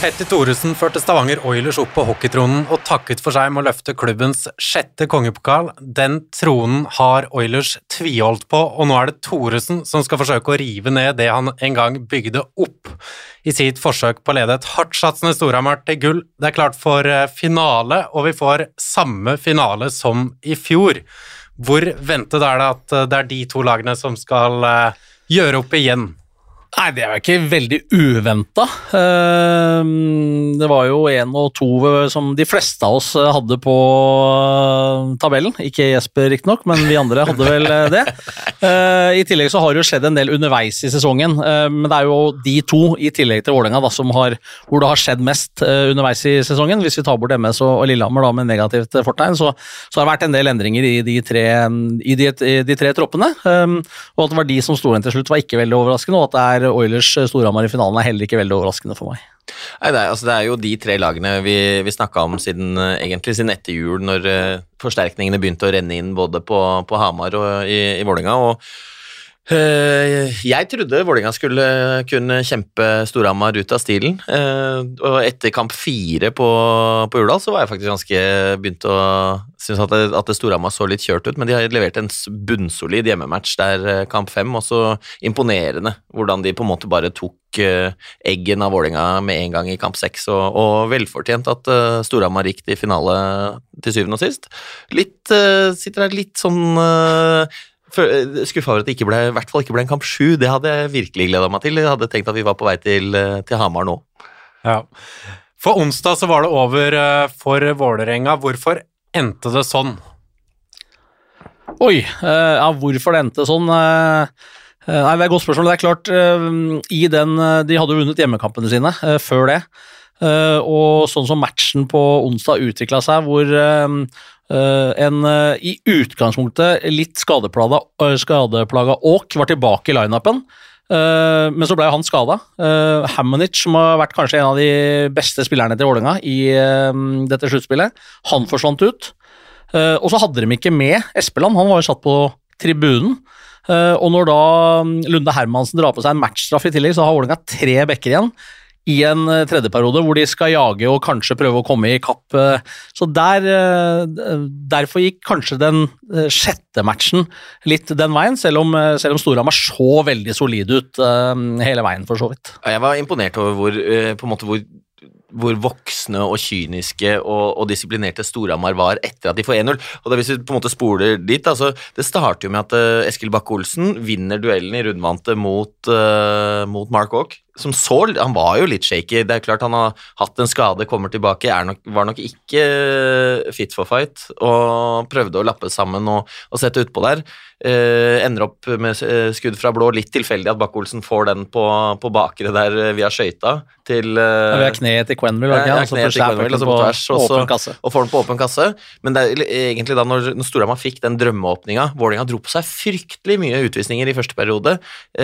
Petter Thoresen førte Stavanger Oilers opp på hockeytronen og takket for seg med å løfte klubbens 6. kongepokal. Den tronen har Oilers tviholdt på, og nå det Thoresen som skal forsøke å rive ned det han en gang bygde opp i sitt forsøk på å lede et hardtsatsende Storhamar til gull. Det klart for finale, og vi får samme finale som i fjor. Hvor ventet det at det de to lagene som skal gjøre opp igjen? Nei, det var ikke veldig uventet. Det var jo 1 og 2 som de fleste av oss hadde på tabellen. Ikke Jesper riktig nok, men vi andre hadde vel det. I tillegg så har det jo skjedd en del underveis i sesongen, men det jo de to i tillegg til Vålerenga da, hvor det har skjedd mest underveis i sesongen. Hvis vi tar bort MS og Lillehammer da, med negativt fortegn, så har det vært en del endringer i de tre troppene, og at det var de som sto igjen til slutt var ikke veldig overraskende, og at det Oilers Storhamar i finalen heller ikke veldig overraskende for meg. Nei, det jo de 3 lagene vi snakket om siden etter jul, når forsterkningene begynte å renne inn både på Hamar og i Vålerenga, og jeg trodde Vålerenga skulle kunne kjempe Storhamar ut av stilen, og etter kamp 4 på Urdal så var jeg faktisk ganske begynt å synes at Storhamar så litt kjørt ut, men de har levert en bunnsolid hjemmematch der kamp 5, og så imponerende hvordan de på en måte bare tok eggen av Vålerenga med en gang i kamp 6, og velfortjent at Storhamar gikk til finale til syvende og sist. Sitter der litt sånn skuffa over at det i hvert fall ikke ble en kamp 7, det hadde jeg virkelig gledet meg til. Jeg hadde tenkt at vi var på vei til Hamar nå. Ja. For onsdag så var det over for Vålerenga. Hvorfor endte det sånn? Oi, hvorfor det endte sånn? Det et godt spørsmål. Det klart, de hadde vunnet hjemmekampene sine før det, og sånn som matchen på onsdag utviklet seg, hvor i utgangspunktet litt skadeplaga Åk var tilbake i line-upen, men så ble han skadet. Hamonic, som har vært kanskje en av de beste spillerne til Vålerenga i dette sluttspillet, han forsvant ut, og så hadde de ikke med Espeland, han var jo satt på tribunen, og når da Lunde Hermansen drar på seg en matchstraff i tillegg, så har Vålerenga 3 bekker igjen i en tredje periode, hvor de skal jage og kanskje prøve å komme i kapp. Så derfor gikk kanskje den 6. matchen litt den veien, selv om Storhamar så veldig solid ut hele veien for så vidt. Jeg var imponert over hvor voksne og kyniske og disiplinerte Storhamar var etter at de får 1-0, og da hvis vi på en måte spoler dit, altså, det starter jo med at Eskil Bakke-Olsen vinner duellen i rundvante mot Mark Åk, han var jo litt shaky, det klart han har hatt en skade, kommer tilbake, var nok ikke fit for fight, og prøvde å lappe sammen og sette utpå der, ender opp med skudd fra blå, litt tilfeldig at Bakke-Olsen får den på bakre der via skøyta til via kneet til Quenville, altså på tvers, og får den på åpen kasse, men det egentlig da når Storhamar fikk den drømmeåpninga, Vålerenga dro på seg fryktelig mye utvisninger i første periode,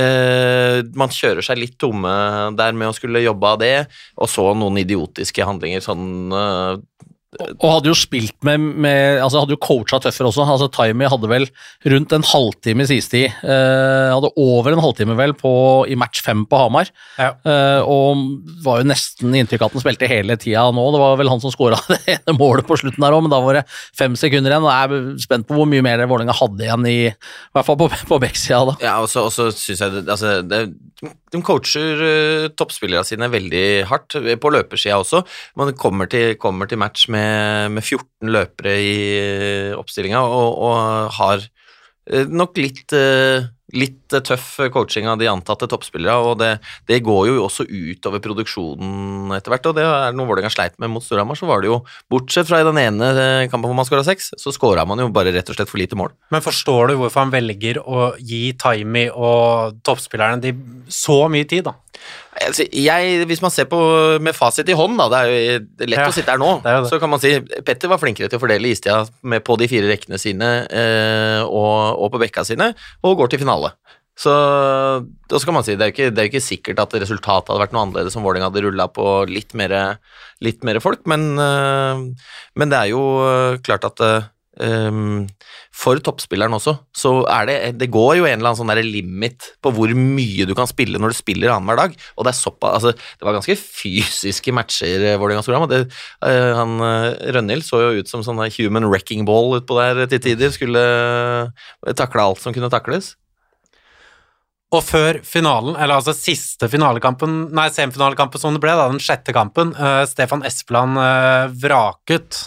man kjører seg litt tomme der med å skulle jobbe av det, og så noen idiotiske handlinger sånn og hadde jo spilt altså hadde jo coachet tøffere også, altså Taimi hadde vel rundt en halvtime i sistid, hadde over en halvtime vel i match 5 på Hamar, og var jo nesten inntrykk at han spilte hele tida nå, det var vel han som skåret det ene målet på slutten der også, men da var det 5 sekunder igjen, og jeg spent på hvor mye mer Vålerenga hadde igjen i hvert fall på Beksida da. Ja, og så synes jeg, altså, de coacher toppspillere sine veldig hardt, på løpersida også, man kommer til match med 14 løpere i oppstillinga og har nok litt tøff coaching av de antatte toppspillere, og det går jo også ut over produksjonen etter hvert, og det noe Vålerenga sleit med mot Storhamar, så var det jo, bortsett fra i den ene kampen hvor man skåret 6, så skåret man jo bare rett og slett for lite mål. Men forstår du hvorfor han velger å gi Taimi og toppspillerne så mye tid da? Altså, hvis man ser på med fasit i hånd da, det jo lett å sitte her nå, så kan man si Petter var flinkere til å fordele istida på de 4 rekkene sine og på bekka sine, og går til finale. Så da skal man si, det er jo ikke sikkert at resultatet hadde vært noe annerledes som Vålerenga hadde rullet på litt mer folk, men det jo klart at for toppspilleren også, så det går jo en eller annen sånn der limit på hvor mye du kan spille når du spiller annenhver dag, og det såpass, altså, det var ganske fysiske matcher Vålerengas program, og Rønhild så jo ut som sånn human wrecking ball ut på der til tider, skulle takle alt som kunne takles. Og før finalen, eller altså siste semifinalekampen som det ble da, den 6. kampen, Stefan Espeland vraket.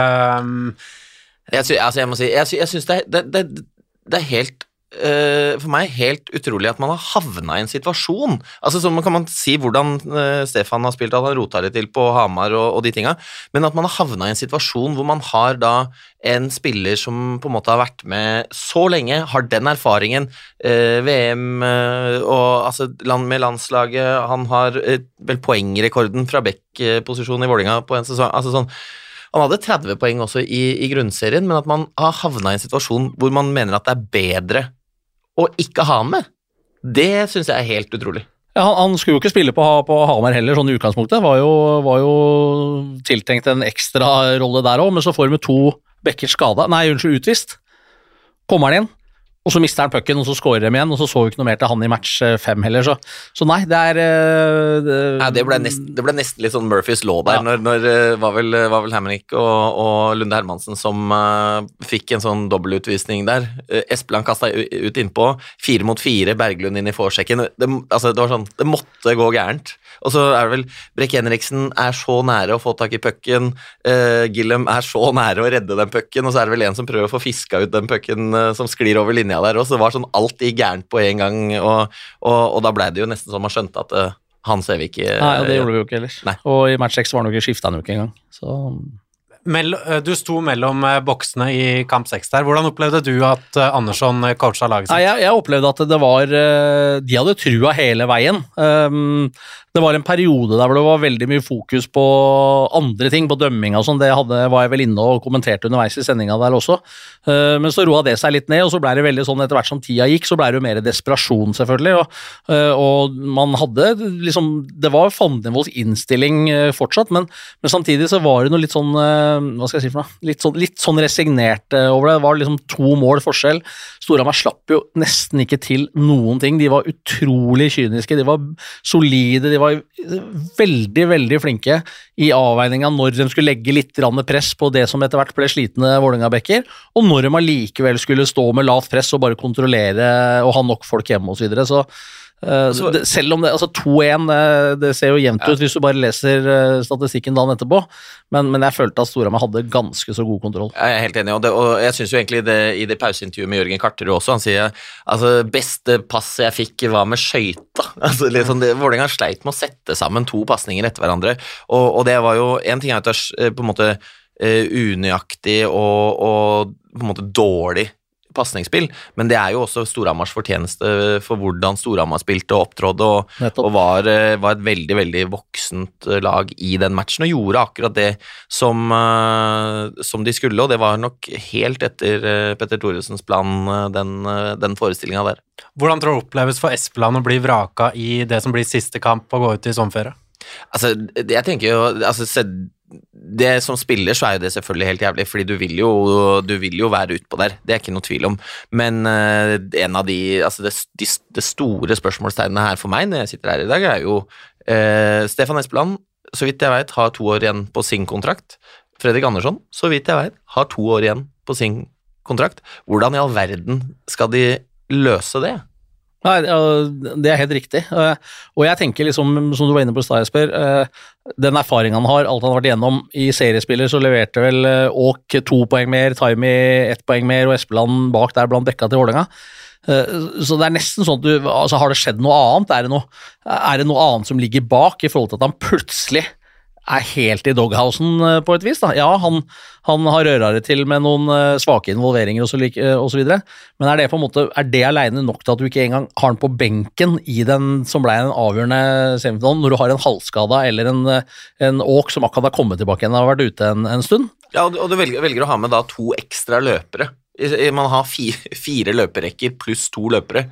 Jeg må si, jeg synes det helt, for meg helt utrolig at man har havnet i en situasjon, altså så kan man si hvordan Stefan har spilt, at han rota litt til på Hamar og de tinga, men at man har havnet i en situasjon hvor man har da en spiller som på en måte har vært med så lenge, har den erfaringen, VM og altså med landslaget, han har vel poengrekorden fra Beck-posisjonen i Vålerenga på en sesong, altså sånn. Han hadde 30 poeng også i grunnserien, men at man har havnet i en situasjon hvor man mener at det er bedre å ikke ha han med, det synes jeg er helt utrolig. Ja, han skulle jo ikke spille på Hamar heller, sånn i utgangspunktet. Var jo tiltenkt en ekstra rolle der også, men så får vi 2 bekker utvist. Kommer han inn, og så mister han pucken, og så scorer de igjen, og så vi ikke noe mer til han i match 5 heller, så nei, det det ble nesten litt sånn Murphys law der, når var vel Hamonic og Lunde Hermansen som fikk en sånn dobbeltutvisning der, Espeland kastet ut innpå, 4 mot 4, Berglund inn i forsjekken, det var sånn, det måtte gå gærent, og så det vel, Brekk Henriksen så nære å få tak i pucken, Gillem så nære å redde den pucken, og så det vel en som prøver å få fisket ut den pucken som sklir over linja der også, det var sånn alt gikk gærent på en gang, og da ble det jo nesten som man skjønte at han ser vi ikke. Nei, og det gjorde vi jo ikke ellers. Nei. Og i match 6 var han jo ikke skiftet han jo ikke engang, så... Du sto mellom boksene i kamp 6 der. Hvordan opplevde du at Andersson coachet laget sitt? Jeg opplevde at det var de hadde trua hele veien. Det var en periode der hvor det var veldig mye fokus på andre ting, på dømming og sånn. Det var jeg vel inne og kommenterte underveis i sendinga der også. Men så roa det seg litt ned, og så ble det veldig sånn etter hvert som tida gikk, så ble det jo mer desperasjon selvfølgelig, og man hadde liksom, det var Fandenivolds innstilling fortsatt, men samtidig så var det noe litt sånn, hva skal jeg si for noe, litt sånn resignert over det. Det var liksom 2 mål forskjell. Storhamar slapp jo nesten ikke til noen ting. De var utrolig kyniske, de var solide, de var veldig, veldig flinke i avveininga når de skulle legge litt press på det som etter hvert ble slitne Vålerenga-bekker, og når de allikevel skulle stå med lavt press og bare kontrollere og ha nok folk hjemme og så videre, så selv om det, altså 2-1, det ser jo jevnt ut hvis du bare leser statistikken dagen etterpå, men jeg følte at Storhamar hadde ganske så god kontroll. Jeg helt enig, og jeg synes jo egentlig i det pauseintervjuet med Jørgen Karterud også, han sier, altså beste pass jeg fikk var med skøyta, altså liksom Vålerenga sleit med å sette sammen 2 passninger etter hverandre, og det var jo, en ting at det på en måte unøyaktig og på en måte dårlig passningsspill, men det jo også Storhamars fortjeneste for hvordan Storhamar spilte og opptrådde, og var et veldig, veldig voksent lag i den matchen, og gjorde akkurat det som de skulle, og det var nok helt etter Petter Thoresens plan, den forestillingen der. Hvordan tror du oppleves for Espeland å bli vraka i det som blir siste kamp og gå ut i sommerferie? Altså, jeg tenker jo, altså, det som spiller så jo det selvfølgelig helt jævlig, fordi du vil jo være utpå der, det ikke noe tvil om, men en av altså det store spørsmålstegnene her for meg når jeg sitter her i dag jo Stefan Espeland, så vidt jeg vet, har 2 år igjen på sin kontrakt. Fredrik Andersson, så vidt jeg vet, har 2 år igjen på sin kontrakt. Hvordan i all verden skal de løse det? Nei, det helt riktig, og jeg tenker liksom, som du var inne på i stad, Jesper, den erfaringen han har, alt han har vært igjennom i seriespiller, så leverte vel Åk 2 poeng mer, Taimi 1 poeng mer, og Espeland bak der blant bekka til Vålerenga. Så det nesten sånn at altså, har det skjedd noe annet? Er det noe annet som ligger bak i forhold til at han plutselig helt i doghousen på et vis da? Ja, han har rørere til med noen svake involveringer og så videre, men det på en måte, det alene nok til at du ikke engang har han på benken i den som ble en avgjørende semifinalen, når du har en halvskada eller en Åk som akkurat har kommet tilbake igjen og har vært ute en stund? Ja, og du velger å ha med da 2 ekstra løpere. Man har 4 løperekker pluss 2 løpere.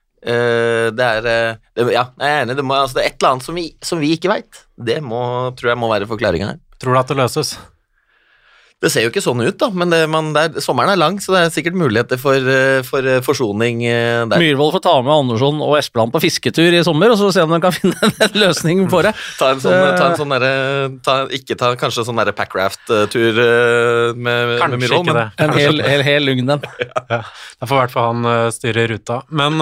Ja, jeg enig, det er et eller annet som vi ikke vet. Det tror jeg må være forklaringen her. Tror du at det løses? Det ser jo ikke sånn ut da, men sommeren lang, så det er sikkert muligheter for forsoning der. Myhrvold får ta med Andersson og Espeland på fisketur i sommer, og så se om de kan finne en løsning på det. Ta en sånn kanskje sånn der packraft-tur med Myhrvold, men en hel lugn den. Ja, da får i hvert fall han styre ruta. Men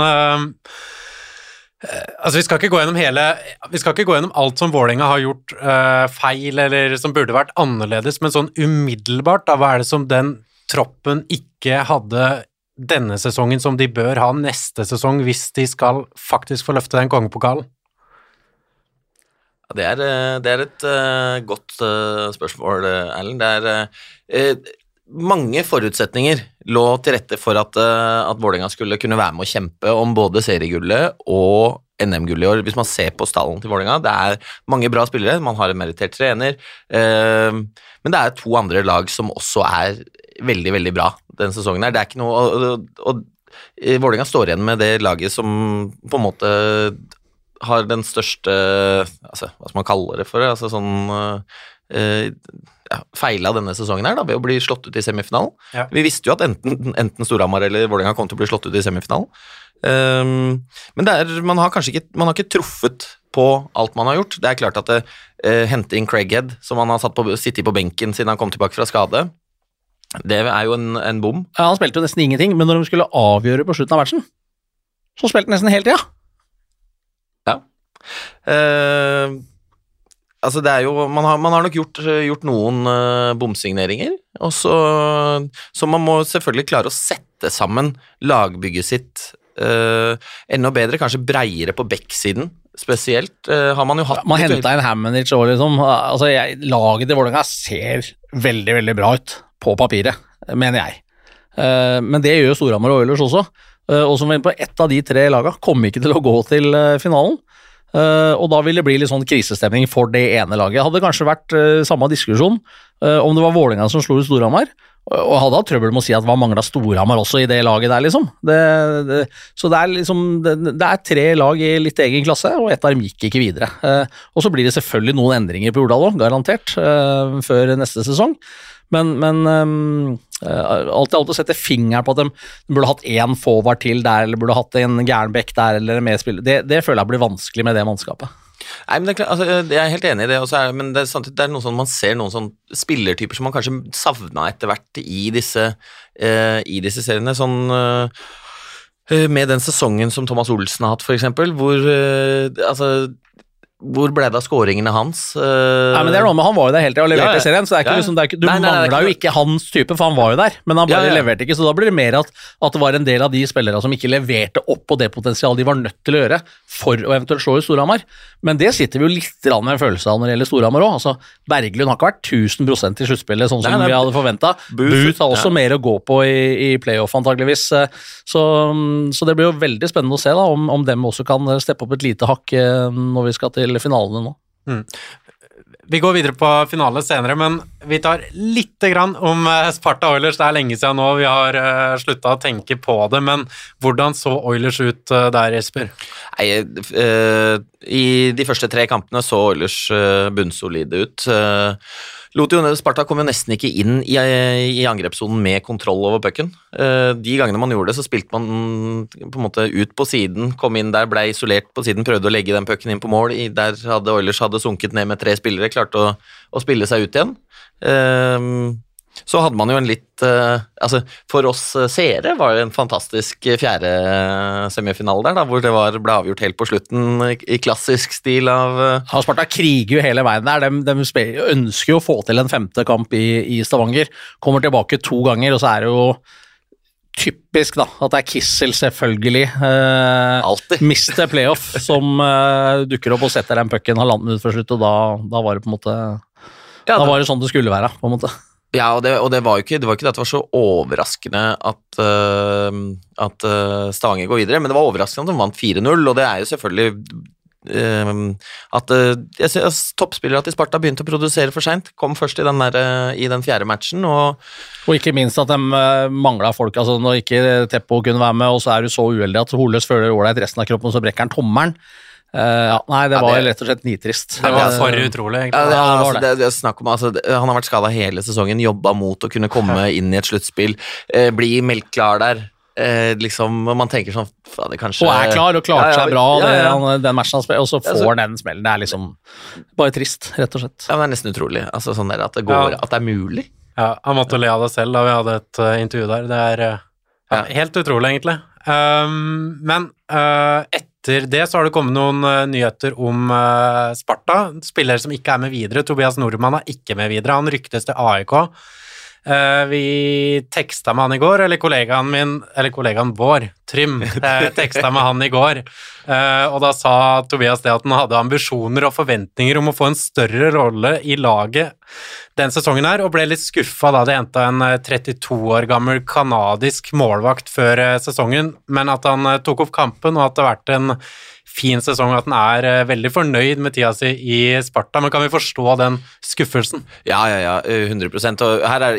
altså, vi skal ikke gå gjennom alt som Vålerenga har gjort feil, eller som burde vært annerledes, men sånn umiddelbart, da, hva er det som den troppen ikke hadde denne sesongen som de bør ha neste sesong, hvis de skal faktisk få løfte den kongepokalen? Det er et godt spørsmål, Erlend. Det er mange forutsetninger lå til rette for at Vålerenga skulle kunne være med å kjempe om både seriegullet og NM-gullet i år. Hvis man ser på stallen til Vålerenga, det er mange bra spillere, man har en merittert trener, men det er 2 andre lag som også er veldig, veldig bra denne sesongen her. Det er ikke noe, og Vålerenga står igjen med det laget som på en måte har den største, altså, hva skal man kalle det for, altså sånn feila denne sesongen her da, ved å bli slått ut i semifinalen. Ja. Vi visste jo at enten Storhamar eller Vålerenga kom til å bli slått ut i semifinalen. Men man har ikke truffet på alt man har gjort. Det er klart at hente inn Craighead, som han har sittet på benken siden han kom tilbake fra skade, det er jo en bom. Ja, han spilte jo nesten ingenting, men når de skulle avgjøre på slutten av matchen, så spilte han nesten hele tida. Ja. Altså det er jo, man har nok gjort noen bomsigneringer, og så man må selvfølgelig klare å sette sammen lagbygget sitt enda bedre, kanskje breiere på bekksiden, spesielt har man jo hatt. Man hentet en Hammonic og liksom, altså laget til Vålerenga ser veldig, veldig bra ut på papiret, mener jeg. Men det gjør Storhamar og Oilers også, og som på ett av de 3 lagene kommer ikke til å gå til finalen. Og da vil det bli litt sånn krisestemning for det ene laget. Hadde kanskje vært samme diskusjon om det var Vålerenga som slo ut Storhamar, og hadde hatt trøbbel med å si at hva manglet Storhamar også i det laget der, liksom. Så det er liksom, det er 3 lag i litt egen klasse, og ett av dem gikk ikke videre. Og så blir det selvfølgelig noen endringer på Jordal også, garantert, før neste sesong. Men alt å sette fingeren på at de burde hatt en forward til der, eller burde hatt en gærenbekk der, eller en medspiller, det føler jeg blir vanskelig med det mannskapet. Nei, men det er klart, altså, jeg er helt enig i det også, men det er noe sånn, man ser noen sånn spillertyper som man kanskje savnet etter hvert i disse seriene, sånn med den sesongen som Thomas Olsen har hatt, for eksempel, hvor ble det av skåringene hans? Nei, men det er noe med, han var jo der hele tiden og leverte i serien, så det er ikke liksom, du manglet jo ikke hans type, for han var jo der, men han bare leverte ikke, så da blir det mer at det var en del av de spillere som ikke leverte opp på det potensialet de var nødt til å gjøre for å eventuelt slå i Storhamar. Men det sitter vi jo litt med en følelse av når det gjelder Storhamar også. Altså, Berglund har ikke vært 1000% i sluttspillet, sånn som vi hadde forventet. Booth har også mer å gå på i playoff antageligvis, så det blir jo veldig spennende å se da, om dem også kan steppe opp et lite hakk når vi skal til finalene nå. Vi går videre på finale senere, men vi tar litt grann om Sparta Oilers. Det er lenge siden nå, vi har sluttet å tenke på det, men hvordan så Oilers ut der, Jesper? Nei, i de første 3 kampene så Oilers bunnsolide ut. Sparta kom jo nesten ikke inn i angrepssonen med kontroll over pucken. De gangene man gjorde det, så spilte man på en måte ut på siden, kom inn der, ble isolert på siden, prøvde å legge den pucken inn på mål. Der hadde Oilers sunket ned med 3 spillere, klarte å spille seg ut igjen. Så hadde man jo en litt, altså for oss seere var det en fantastisk 4. semifinale der, da, hvor det ble avgjort helt på slutten i klassisk stil av... Ja, Sparta kriger jo hele veien der, de ønsker jo å få til en 5. kamp i Stavanger, kommer tilbake 2 ganger, og så er det jo typisk da, at det er Kissel selvfølgelig, mister playoff, som dukker opp og setter den pucken halvannet minutt for slutt, og da var det på en måte, da var det sånn det skulle være, på en måte. Ja, og det var jo ikke det at det var så overraskende at Stavanger går videre, men det var overraskende at de vant 4-0, og det er jo selvfølgelig at jeg synes toppspillere til Sparta begynte å produsere for sent, kom først i den 4. matchen, og ikke minst at de manglet folk, altså når ikke Teppo kunne være med, og så er du så uheldig at Holøs føler ålreit resten av kroppen, så brekker han tommelen. Nei, det var rett og slett nitrist. Det var for utrolig, egentlig. Det er snakk om, han har vært skadet hele sesongen, jobbet mot å kunne komme inn i et sluttspill, bli melkklar der. Liksom, man tenker sånn det kanskje... Og klar og klart seg bra den matchen han spiller, og så får den smellen. Det er liksom bare trist, rett og slett. Ja, men det er nesten utrolig, altså sånn der, at det går, at det er mulig. Ja, han måtte le av det selv da vi hadde et intervju der. Det er helt utrolig, egentlig. Men etter det så har det kommet noen nyheter om Sparta, spillere som ikke er med videre. Tobias Normann er ikke med videre, han ryktes til AIK. Vi tekstet med han i går, eller kollegaen vår, Trym, tekstet med han i går, og da sa Tobias det at han hadde ambisjoner og forventninger om å få en større rolle i laget den sesongen her, og ble litt skuffet da de hentet en 32 år gammel kanadisk målvakt før sesongen, men at han tok opp kampen, og at det har vært en fin sesong, at han er veldig fornøyd med tida si i Sparta, men kan vi forstå den skuffelsen? Ja, 100%, og her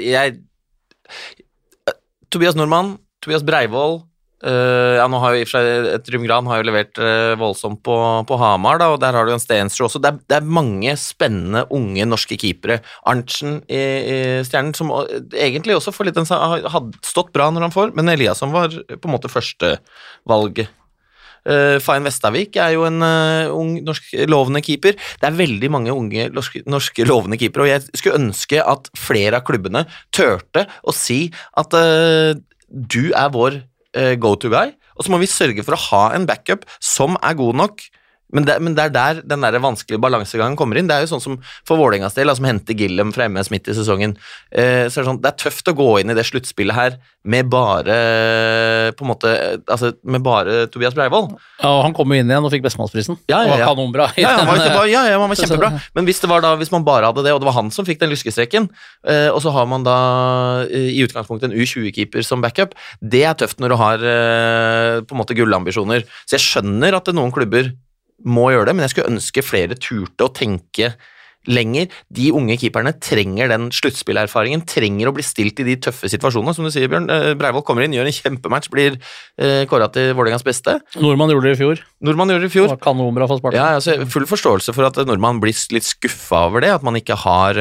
Tobias Normann, Tobias Breivoll, nå har jo i og for seg Trym Gran har jo levert voldsomt på Hamar da, og der har du en Stensrud også, det er mange spennende unge norske keepere, Arntzen i Stjernen, som egentlig også for litt hadde stått bra når han får, men Eliasson var på en måte første valget. Fain Vestavik er jo en ung norsk lovende keeper. Det er veldig mange unge norske lovende keeper, og jeg skulle ønske at flere av klubbene tørte å si at du er vår go-to-guy, og så må vi sørge for å ha en backup som er god nok. Men det er der den der vanskelige balansegangen kommer inn. Det er jo sånn som for Vålerengas del, som henter Gillem fra MS midt i sesongen, så det sånn, det er tøft å gå inn i det sluttspillet her med bare på en måte, med bare Tobias Breivoll. Ja, han kom jo inn igjen og fikk bestemannsprisen. Ja. Og kanonbra. Han var kjempebra. Men hvis man bare hadde det, og det var han som fikk den lyskestreken, og så har man da i utgangspunktet en U20-keeper som backup, det er tøft når du har på en måte gullambisjoner. Så jeg skjønner at noen klubber må gjøre det, men jeg skulle ønske flere turte å tenke lenger. De unge keeperne trenger den sluttspillerfaringen, trenger å bli stilt i de tøffe situasjonene, som du sier, Bjørn. Breivoll kommer inn, gjør en kjempematch, blir kåret til Vålerengas beste. Nordmann gjorde det i fjor. Det var kanonbra for Sparta. Ja, full forståelse for at Nordmann blir litt skuffet over det, at man ikke har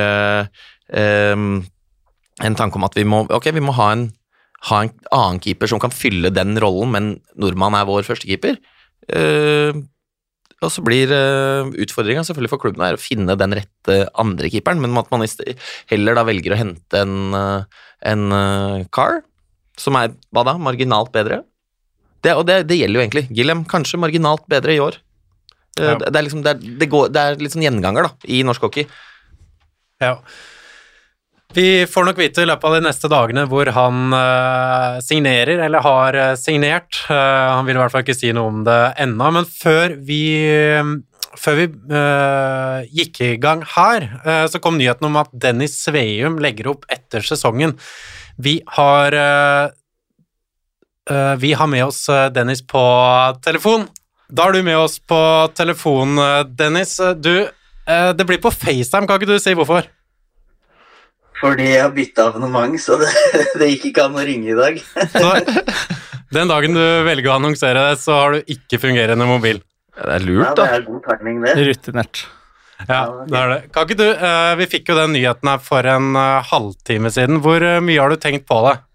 en tanke om at vi må ha en annen keeper som kan fylle den rollen, men Nordmann er vår første keeper. Og så blir utfordringen selvfølgelig for klubben å finne den rette andre keeperen, men at man heller da velger å hente en Carr, som er, hva da, marginalt bedre. Det gjelder jo egentlig. Gillem, kanskje marginalt bedre i år. Det er liksom, det er litt sånn gjenganger da, i norsk hockey. Ja. Vi får nok vite i løpet av de neste dagene hvor han signerer, eller har signert. Han vil i hvert fall ikke si noe om det ennå, men før vi gikk i gang her, så kom nyheten om at Dennis Sveum legger opp etter sesongen. Vi har med oss Dennis på telefon. Da er du med oss på telefon, Dennis. Det blir på FaceTime, kan ikke du si hvorfor? Fordi jeg har byttet abonnement, så det gikk ikke an å ringe i dag. Så den dagen du velger å annonsere det, så har du ikke fungerende mobil. Ja, det er lurt da. Ja, det er god timing det. Rutinert. Ja, det er det. Kan ikke du, vi fikk jo den nyheten her for en halvtime siden. Hvor mye har du tenkt på det?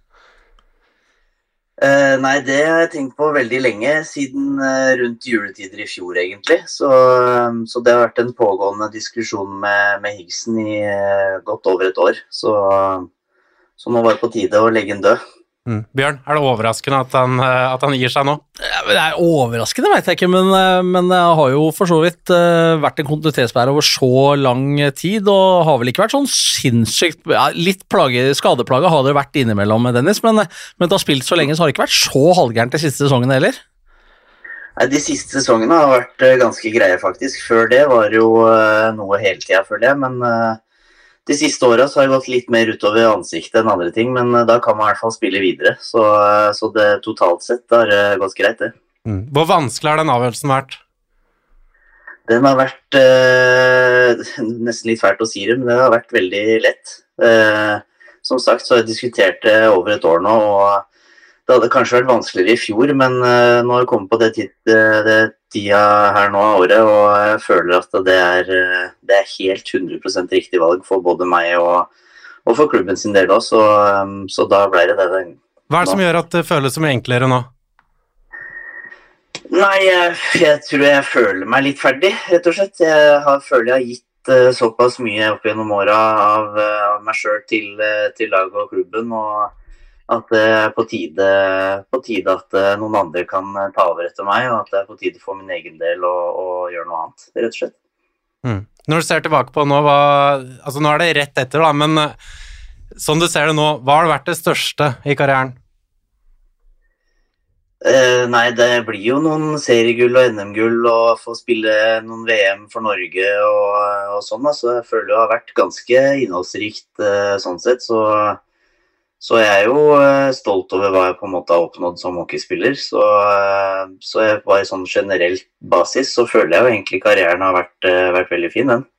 Nei, det har jeg tenkt på veldig lenge, siden rundt juletider i fjor egentlig, så det har vært en pågående diskusjon med Higgsen i godt over et år, så nå var det på tide å legge en død. Bjørn, er det overraskende at han gir seg nå? Ja, det er overraskende, vet jeg ikke, men det har jo for så vidt vært en kontinuitetsbærer over så lang tid, og har vel ikke vært sånn sinnssykt, litt skadeplage har det vært innimellom med Dennis, men det har spilt så lenge, så har det ikke vært så halvgærent de siste sesongene heller. Nei, de siste sesongene har vært ganske greie faktisk. Før det var jo noe hele tiden, føler jeg, men de siste årene så har det gått litt mer utover ansiktet enn andre ting, men da kan man i hvert fall spille videre, så det totalt sett har gått greit det. Hvor vanskelig har den avgjørelsen vært? Den har vært nesten litt fælt å si det, men den har vært veldig lett. Som sagt så har jeg diskutert det over et år nå, og det hadde kanskje vært vanskeligere i fjor, men nå har jeg kommet på det tida her nå av året, og jeg føler at det er helt 100% riktig valg for både meg og for klubben sin del også, så da ble det det. Hva er det som gjør at det føles så mye enklere nå? Nei, jeg tror jeg føler meg litt ferdig, rett og slett. Føler jeg har gitt såpass mye opp gjennom året av meg selv til laget og klubben, og at det er på tide at noen andre kan ta over etter meg, og at det er på tide for min egen del å gjøre noe annet, rett og slett. Når du ser tilbake på nå, altså nå er det rett etter da, men som du ser det nå, hva har vært det største i karrieren? Nei, det blir jo noen seriegull og NM-gull og få spille noen VM for Norge og sånn, så jeg føler det har vært ganske innholdsrikt sånn sett, så jeg er jo stolt over hva jeg på en måte har oppnådd som hockeyspiller, så jeg bare sånn generelt basis, så føler jeg jo egentlig karrieren har vært veldig fin, den.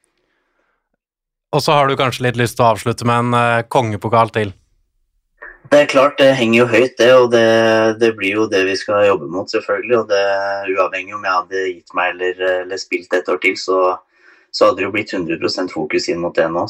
Og så har du kanskje litt lyst til å avslutte med en kongepokal til? Det er klart, det henger jo høyt det, og det blir jo det vi skal jobbe mot selvfølgelig, og det uavhengig om jeg hadde gitt meg eller spilt et år til, så hadde det jo blitt 100% fokus inn mot det nå,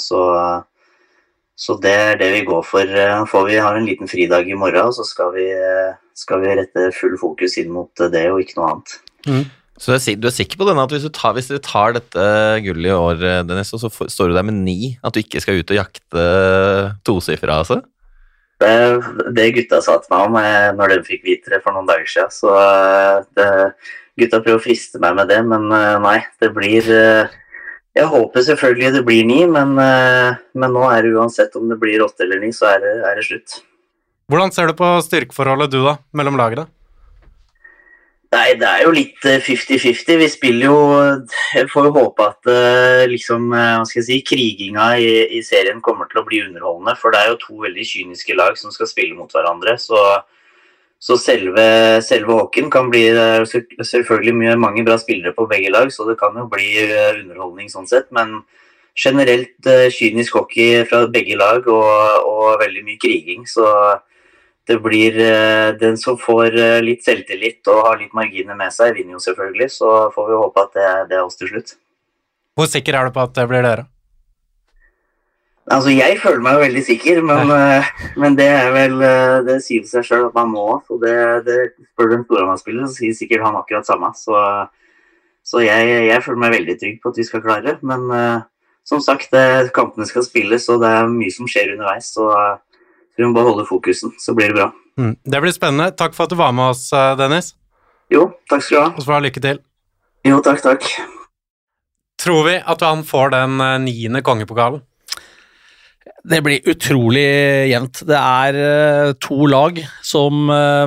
så det er det vi går for. Vi har en liten fridag i morgen, så skal vi rette full fokus inn mot det og ikke noe annet. Så du er sikker på denne at hvis dere tar dette gullet i år, Dennis, og så står du der med 9, at du ikke skal ut og jakte tosifra, altså? Det gutta sa til meg om når de fikk vite det for noen dager siden, så gutta prøver å friste meg med det, men nei, det blir jeg håper selvfølgelig det blir 9, men nå er det uansett om det blir 8 eller 9, så er det slutt. Hvordan ser du på styrkeforholdet du da, mellom lagene? Nei, det er jo litt 50-50. Vi spiller jo, jeg får jo håpe at liksom, hva skal jeg si, kriginga i serien kommer til å bli underholdende, for det er jo 2 veldig kyniske lag som skal spille mot hverandre, så selve hockeyen kan bli selvfølgelig mange bra spillere på begge lag, så det kan jo bli underholdning sånn sett, men generelt kynisk hockey fra begge lag og veldig mye kriging, så det blir den som får litt selvtillit og har litt marginer med seg, vinner jo selvfølgelig, så får vi håpe at det er oss til slutt. Hvor sikker er du på at det blir dere? Altså, jeg føler meg jo veldig sikker, men det er vel, det sier seg selv at man må, så det spør du en Storhamar-spiller, så sier sikkert han akkurat samme, så jeg føler meg veldig trygg på at vi skal klare, men som sagt, kampene skal spilles, og det er mye som skjer underveis, så vi må bare holde fokusen, så blir det bra. Det blir spennende. Takk for at du var med oss, Dennis. Jo, takk skal du ha. Og så får du ha lykke til. Jo, takk. Tror vi at han får den 9. kongepokalen? Det blir utrolig jevnt. Det er 2 lag som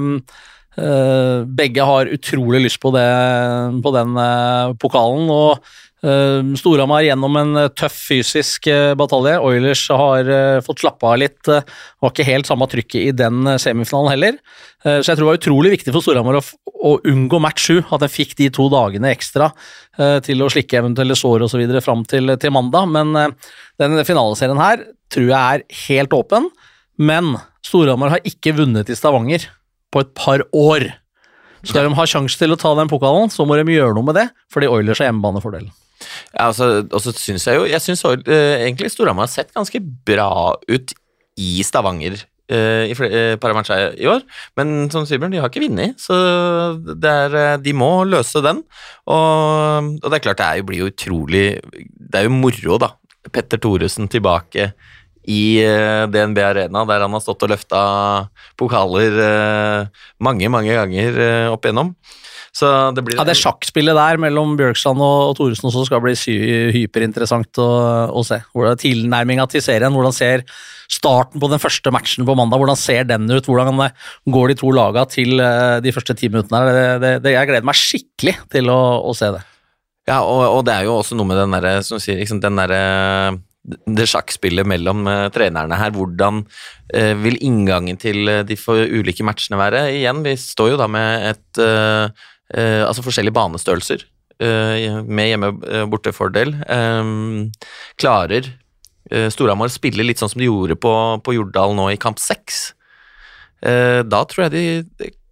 begge har utrolig lyst på den pokalen, og Storhamar gjennom en tøff fysisk batalje. Oilers har fått slappe av litt, var ikke helt samme trykket i den semifinalen heller, så jeg tror det var utrolig viktig for Storhamar å unngå match 7, at de fikk de 2 dagene ekstra til å slikke eventuelle sår og så videre frem til mandag, men den finaleserien her tror jeg er helt åpen, men Storhamar har ikke vunnet i Stavanger på et par år. Skal de ha sjanse til å ta den pokalen, så må de gjøre noe med det, fordi Oilers har hjemmebanefordelen. Ja, og så synes jeg synes egentlig Storhamar har sett ganske bra ut i Stavanger i par matcher i år, men som Sybjørn, de har ikke vunnet, så de må løse den, og det er klart det blir jo utrolig, det er jo moro da, Petter Thoresen tilbake i DNB Arena, der han har stått og løftet pokaler mange ganger opp igjennom. Så det blir det sjakkspillet der mellom Bjørkstrand og Thoresen også skal bli hyperinteressant å se. Tilnærmingen til serien, hvordan ser starten på den første matchen på mandag, hvordan ser den ut, hvordan går de 2 lagene til de første 10 minuttene. Jeg gleder meg skikkelig til å se det. Ja, og det er jo også noe med den der, som sier, liksom, det sjakkspillet mellom trenerne her, hvordan vil inngangen til de ulike matchene være? Igjen, vi står jo da med altså forskjellige banestørrelser med hjemme-bortefordel. Klarer Storhamar å spille litt sånn som de gjorde på Jordal nå i kamp 6? Da tror jeg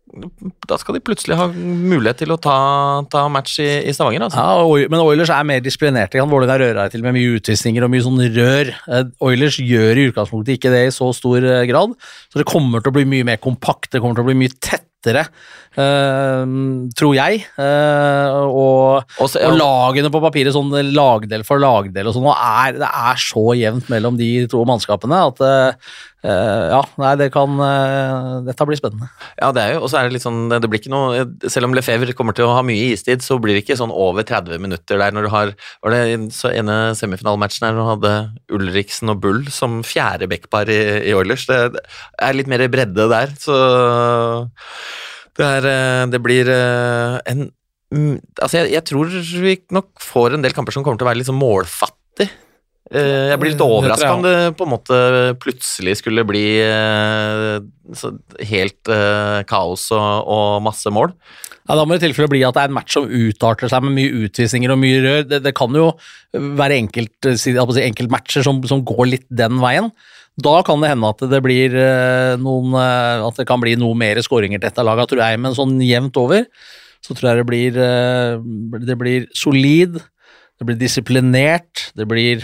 da skal de plutselig ha mulighet til å ta match i Stavanger, altså. Ja, men Oilers mer disiplinerte. Vålerenga rører til med mye utvisninger og mye sånn rør. Oilers gjør i utgangspunktet ikke det i så stor grad, så det kommer til å bli mye mer kompakt, det kommer til å bli mye tettere, tror jeg, og lagene på papiret, sånn lagdel for lagdel og sånn, og det så jevnt mellom de to mannskapene at dette blir spennende. Ja, det jo, og så det litt sånn, det blir ikke noe, selv om Lefebvre kommer til å ha mye istid, så blir det ikke sånn over 30 minutter der når du har, var det så ene semifinalmatchen her, når du hadde Ulriksen og Bull som fjerde backpar i Oilers, det litt mer bredde der, så det blir altså jeg tror vi nok får en del kamper som kommer til å være litt sånn målfattig. Jeg blir litt overrasket om det på en måte plutselig skulle bli helt kaos og masse mål. Ja, da må det i tilfelle bli at det en match som utarter seg med mye utvisninger og mye rør. Det kan jo være enkeltmatcher som går litt den veien. Da kan det hende at det blir at det kan bli noe mer skåringer til dette laget, tror jeg, men sånn jevnt over, så tror jeg det blir solid, det blir disiplinert, det blir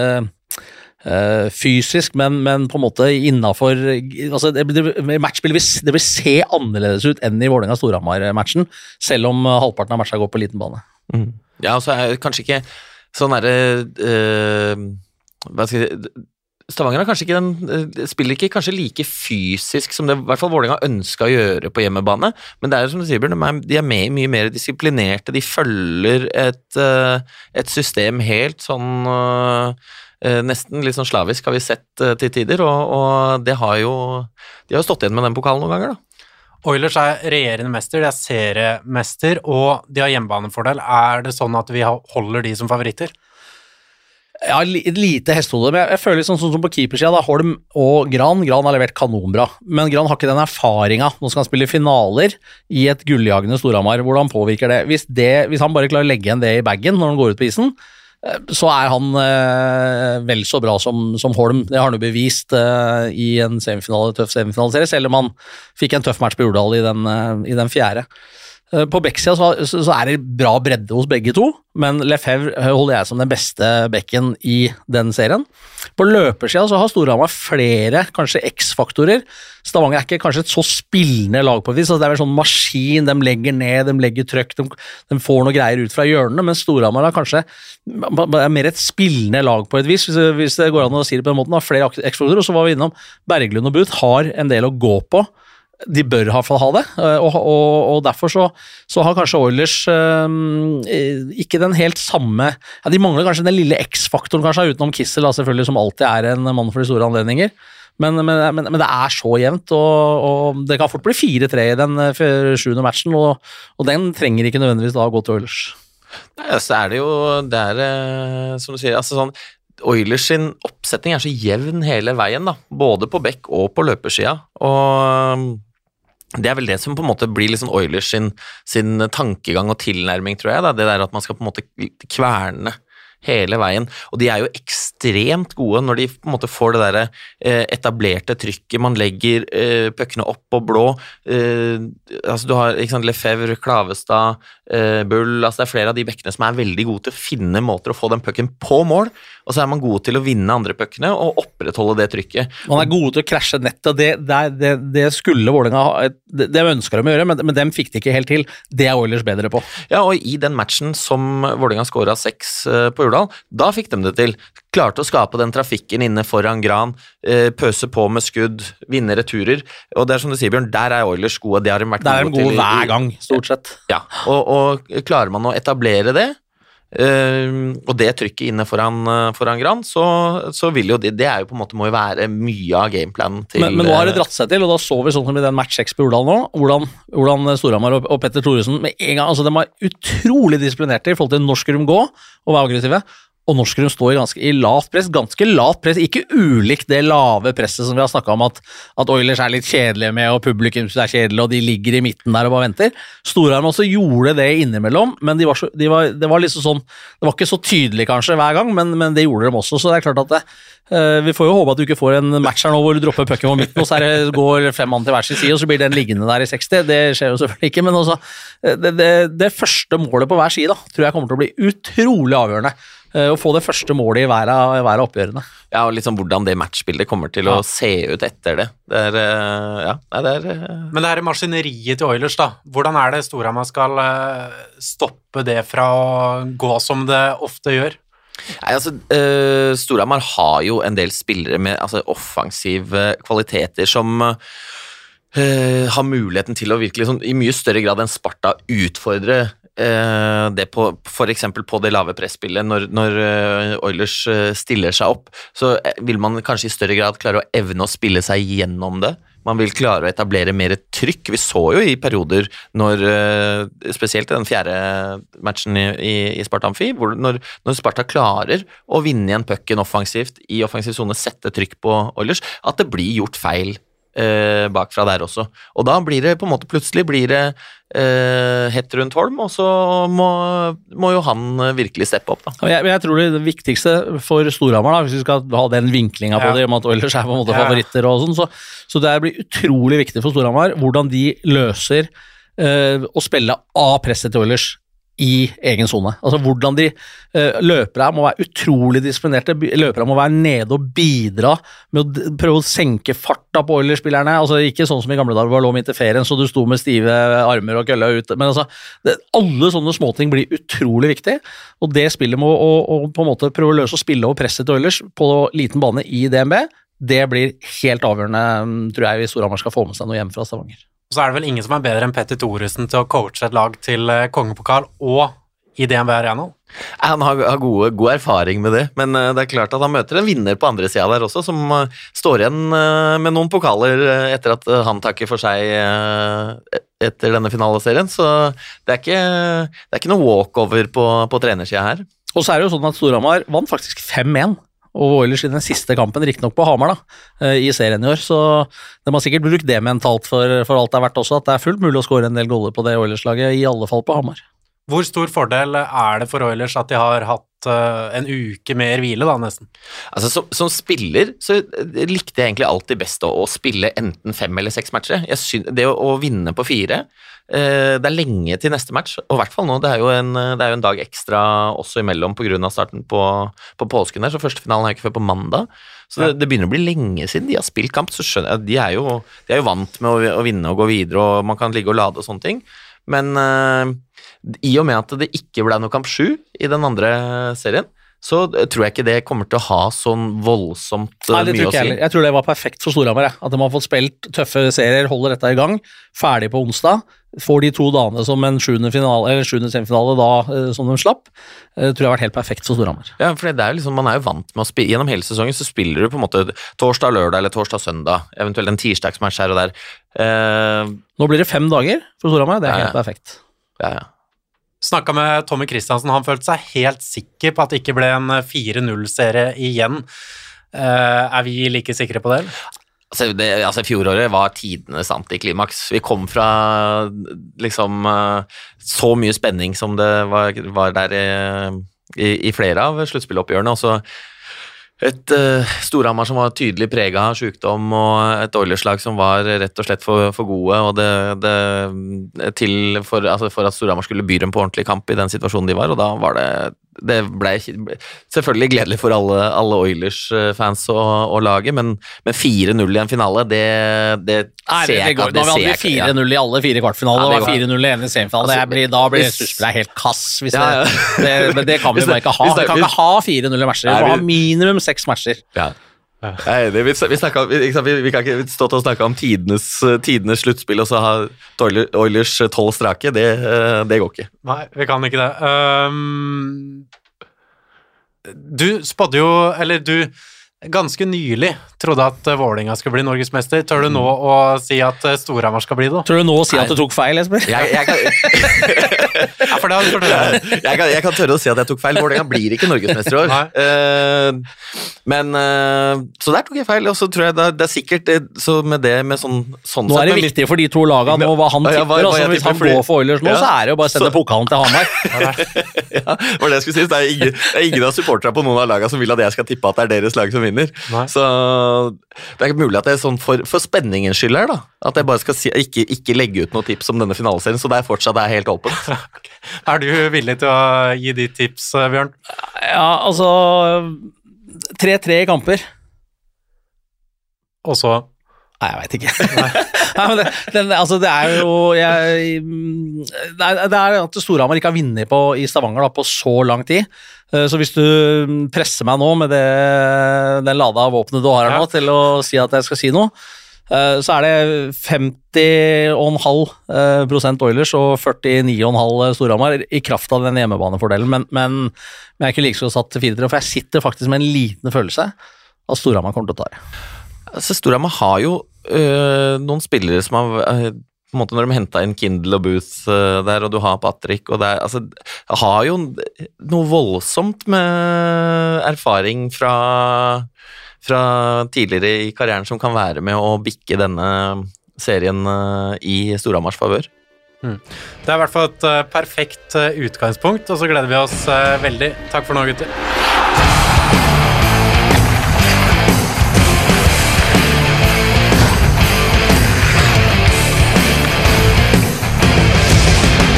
fysisk, men på en måte innenfor, altså matchspillet vil se annerledes ut enn i Vålerenga-Storhamar-matchen, selv om halvparten av matchen går på liten bane. Ja, og så det kanskje ikke sånn hva skal jeg si, Stavanger kanskje ikke spiller ikke kanskje like fysisk som det i hvert fall Vålerenga ønsket å gjøre på hjemmebane, men det som du sier, Bjørn, de mye mer disiplinerte, de følger et system helt sånn nesten litt sånn slavisk har vi sett til tider, og de har jo stått igjen med den pokalen noen ganger da. Oilers regjerende mester, de seriemester, og de har hjemmebanefordel. Det sånn at vi holder de som favoritter? Ja, et lite hestehode, men jeg føler sånn som på keepersida da, Holm og Gran har levert kanonbra, men Gran har ikke den erfaringen. Nå skal han spille finaler i et gulljagende Storhamar. Hvordan påvirker det? Hvis han bare klarer å legge igjen det i baggen når han går ut på isen, så han vel så bra som Holm. Det har han jo bevist i en tøff semifinaliserie, selv om han fikk en tøff match på Jordal i den fjerde. På Beksida så det bra bredde hos begge to, men Lefebvre holder jeg som den beste bekken i den serien. På løpersida så har Storhamar flere, kanskje X-faktorer. Stavanger ikke kanskje et så spillende lag på et vis, altså det vel sånn maskin, de legger ned, de legger trøkk, de får noe greier ut fra hjørnene, men Storhamar kanskje mer et spillende lag på et vis, hvis det går an å si det på den måten, har flere X-faktorer, og så var vi innom Berglund og Buth, har en del å gå på. De bør i hvert fall ha det, og derfor så har kanskje Oilers ikke den helt samme, ja, de mangler kanskje den lille X-faktoren kanskje utenom Kissel, selvfølgelig, som alltid en mann for de store anledninger, men det så jevnt, og det kan fort bli 4-3 i den 7. matchen, og den trenger ikke nødvendigvis da å gå til Oilers. Nei, så det jo, som du sier, altså sånn, Oilers sin oppsetning så jevn hele veien da, både på bekk og på løpersida, og det vel det som på en måte blir liksom Oilers sin tankegang og tilnærming, tror jeg da, det der at man skal på en måte kverne hele veien, og de jo ekstremt gode når de på en måte får det der etablerte trykket, man legger puckene opp på blå, altså du har ikke sant, Lefebvre, Klavestad, Bull, altså det flere av de bekkene som veldig gode til å finne måter å få den pucken på mål, og så man god til å vinne andre puckene og opprettholde det trykket. Man god til å krasje nettet, og det skulle Vålerenga ha, det ønsker de å gjøre, men dem fikk det ikke helt til, det Oilers bedre på. Ja, og i den matchen som Vålerenga skåret 6 på Jordal, da fikk de det til. Klarte å skape den trafikken inne foran Gran, pøse på med skudd, vinne returer, og det som du sier, Bjørn, der Oilers gode, det har de vært gode til. Det gode hver gang, stort sett. Ja, og klarer man å etablere det, og det trykket inne foran Gran, så vil jo det jo på en måte må jo være mye av gameplanen til. Men nå har det dratt seg til, og da så vi sånn som i den match 6 på Jordal nå, hvordan Storhamar og Petter Thoresen med en gang, altså de var utrolig disiplinerte i forhold til når skulle de gå og være aggressive, og Norskerum står i lavt press, ganske lavt press, ikke ulikt det lave presset som vi har snakket om at Oilers litt kjedelige med, og publikum er kjedelig, og de ligger i midten der og bare venter. Storhamar også gjorde det innimellom, men det var liksom sånn, det var ikke så tydelig kanskje hver gang, men det gjorde de også, så det klart at vi får jo håpe at du ikke får en match her nå hvor du dropper pucken på midten, og så går 5 mann til hver sin side, og så blir den liggende der i 60, det skjer jo selvfølgelig ikke, men også, det første målet på hver side da, tror jeg kommer til å bli utrolig avgjørende, å få det første målet i hver av oppgjørene. Ja, og liksom hvordan det matchbildet kommer til å se ut etter det. Men det her maskineriet til Oilers da, hvordan det Storhamar skal stoppe det fra å gå som det ofte gjør? Nei, altså, Storhamar har jo en del spillere med offensive kvaliteter som har muligheten til å virkelig sånn, i mye større grad enn Sparta utfordre det på, for eksempel på det lave presspillet når Oilers stiller seg opp, så vil man kanskje i større grad klare å evne å spille seg gjennom det. Man vil klare å etablere mer trykk. Vi så jo i perioder når, spesielt i den 4. matchen i Sparta Amfi, når Sparta klarer å vinne igjen pucken offensivt i offensiv zone, sette trykk på Oilers, at det blir gjort feil bakfra der også. Og da blir det på en måte plutselig hett rundt Holm, og så må jo han virkelig steppe opp da. Jeg tror det viktigste for Storhamar da, hvis vi skal ha den vinklinga på det, om at Oilers på en måte favoritter og sånn, så det blir utrolig viktig for Storhamar hvordan de løser å spille av presset til Oilers i egen zone. Altså hvordan de løpere må være utrolig disiplinerte, løpere må være nede og bidra med å prøve å senke farta på Oilers-spillerne, altså ikke sånn som i gamle dager hvor det lå midt i ferien, så du sto med stive armer og kølla ut, men altså alle sånne småting blir utrolig viktig, og det spillet må å på en måte prøve å løse og spille over presset til Oilers på liten bane i DNB, det blir helt avgjørende, tror jeg, hvis Storhamar skal få med seg noe hjem fra Stavanger. Så det vel ingen som bedre enn Petter Thoresen til å coache et lag til kongepokal og i DNB Arena? Han har god erfaring med det, men det klart at han møter en vinner på andre siden der også, som står igjen med noen pokaler etter at han takker for seg etter denne finaleserien, så det ikke noe walkover på trenersiden her. Og så det jo sånn at Storhamar vant faktisk 5-1, og Oilers i den siste kampen, riktig nok på Hamar da, i serien i år, så de har sikkert brukt det mentalt for alt det har vært også, at det fullt mulig å skåre en del goller på det Oilers-laget, i alle fall på Hamar. Hvor stor fordel det for Oilers at de har hatt en uke mer hvile da, nesten? Altså, som spiller, så likte jeg egentlig alltid best å spille enten 5 eller 6 matcher. Det å vinne på 4, det lenge til neste match, og i hvert fall nå, det jo en dag ekstra også imellom på grunn av starten på påsken her, så første finalen ikke før på mandag, så det begynner å bli lenge siden de har spilt kamp, så skjønner jeg, de er jo vant med å vinne og gå videre, og man kan ligge og lade og sånne ting, men i og med at det ikke ble noe kamp 7 i den andre serien, så tror jeg ikke det kommer til å ha sånn voldsomt mye å si. Jeg tror det var perfekt for Storhamar, at de har fått spilt tøffe serier, holder dette i gang, ferdig på onsdag, får de 2 dagene som en 7. semifinale da, som de slapp, tror jeg har vært helt perfekt for Storhamar. Ja, for det jo liksom, man jo vant med å spille, gjennom hele sesongen så spiller du på en måte torsdag, lørdag eller torsdag, søndag, eventuelt en tirsdagsmatch her og der. Nå blir det 5 dager for Storhamar, det helt perfekt. Ja. Snakket med Tommy Kristiansen, han følte seg helt sikker på at det ikke ble en 4-0-serie igjen. Vi like sikre på det? Altså fjoråret var tidenes antiklimaks. Vi kom fra liksom så mye spenning som det var der i flere av sluttspilloppgjørene, og så et Storhamar som var tydelig preget av sykdom, og et Oilers-lag som var rett og slett for gode, og for at Storhamar skulle by dem på ordentlig kamp i den situasjonen de var, og da var det ble selvfølgelig gledelig for alle Oilers-fans og laget, men 4-0 i en finale, det ser jeg ikke. Da hadde vi 4-0 i alle 4 kvartfinaler, det var 4-0 i ene semifinale, da blir sluttspillet helt kass, det kan vi bare ikke ha. Vi kan ikke ha 4-0 i matcher, vi må ha minimum 6 matcher. Ja. Nei, vi kan ikke stå til å snakke om tidenes sluttspill og så ha Oilers 12 strake, det går ikke. Nei, vi kan ikke det. Du spådde jo, eller du ganske nylig trodde at Vålerenga skulle bli norgesmester. Tør du nå å si at Storhamar skal bli det? Tror du nå å si at du tok feil, Esper? Ja, for det hadde du jeg kan tørre å si at jeg tok feil. Vålerenga blir ikke norgesmester i år. Men så der tok jeg feil, og så tror jeg det sikkert så med det med sånn Nå er det viktig for de to lagene og hva han tipper. Altså, hvis han går for Oilers nå, så er det jo bare å sende pokalen til Hamar. Ja, var det jeg skulle si. Det er ingen av supporterne på noen av lagene som vil at jeg skal tippe at det er deres lag som vinner. Så det er ikke mulig at det er sånn for spenningens skyld her, da. At jeg bare skal ikke legge ut noen tips om denne finaleserien, så det er fortsatt helt åpent. Er du villig til å gi de tips, Bjørn? Ja, altså 3-3 i kamper. Og så? Nei, jeg vet ikke. Nei, men det er jo det er at Storhamar ikke har vunnet i Stavanger da, på så lang tid. Så hvis du presser meg nå med den lada våpenet du har her nå til å si at jeg skal si noe, så er det 50,5% Oilers og 49,5% Storhamar i kraft av den hjemmebanefordelen, men jeg er ikke like så satt til 4-3, for jeg sitter faktisk med en liten følelse at Storhamar kommer til å ta det. Altså, Storhamar har jo noen spillere som har på en måte når de hentet inn Kindle og Booth der, og du har Patrick, og det altså, har jo noe voldsomt med erfaring fra tidligere i karrieren som kan være med å bikke denne serien i Storhamars favør. Det er i hvert fall et perfekt utgangspunkt, og så gleder vi oss veldig. Takk for nå, gutter.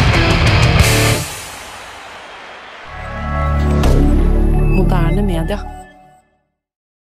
Moderne media.